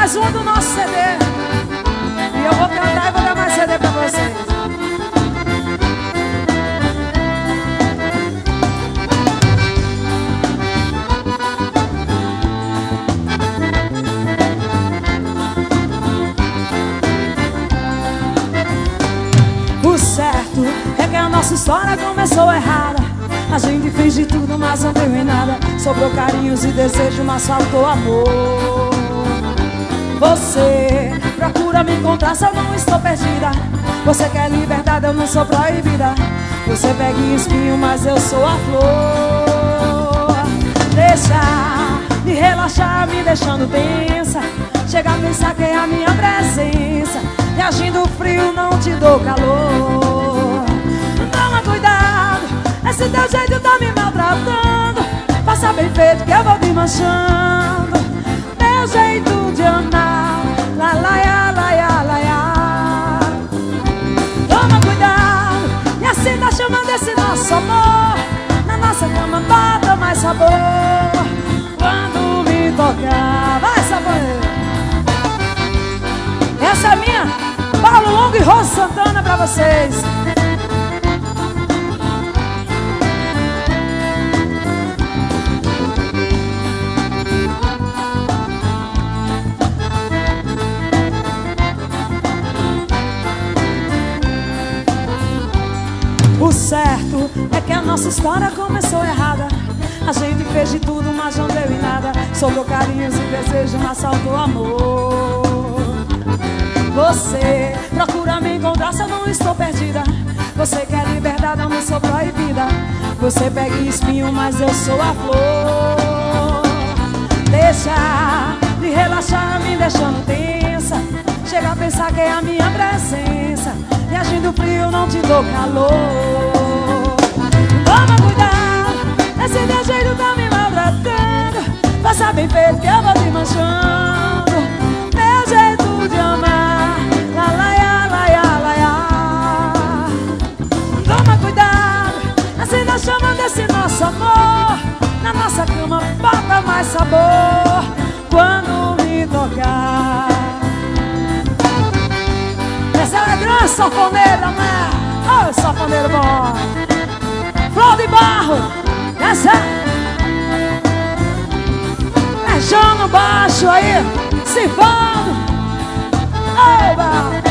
mais uma do nosso CD. E eu vou cantar e vou dar mais CD pra vocês. O certo é que a nossa história começou errada. A gente fez de tudo, mas não deu em nada. Sobrou carinhos e desejo, mas faltou amor. Você procura me encontrar, só não estou perdida. Você quer liberdade, eu não sou proibida. Você pega em espinho, mas eu sou a flor. Deixa me relaxar, me deixando tensa. Chega a pensar que é a minha presença. E agindo frio não te dou calor. Toma cuidado, esse teu jeito tá me maltratando. Faça bem feito que eu vou te manchando. Teu jeito de amar, la la ya, la ya, la ya. Toma cuidado, e assim tá chamando esse nosso amor. Na nossa cama bota mais sabor. Quando me tocar, vai sabor. Essa é minha, Paulo Longo e Rosa Santana pra vocês. O certo é que a nossa história começou errada. A gente fez de tudo, mas não deu em nada. Sobrou carinhos e desejo, mas faltou amor. Você procura me encontrar, se eu não estou perdida. Você quer liberdade, eu não sou proibida. Você pega em espinho, mas eu sou a flor. Deixa de relaxar, me deixando tensa. Chega a pensar que é a minha presença. E agindo frio não te dou calor. Toma cuidado, esse teu jeito tá me maltratando. Faça bem feito que eu vou te manchando. Meu jeito de amar, la la ya, la ya, la ya. Toma cuidado, assim nós chamamos desse nosso amor. Na nossa cama bota mais sabor. Quando me tocar. Essa é a grande sanfoneira, né? Ô, sanfoneiro bom. Flor de Barro. Essa é João no baixo aí. Cifrando. Oba!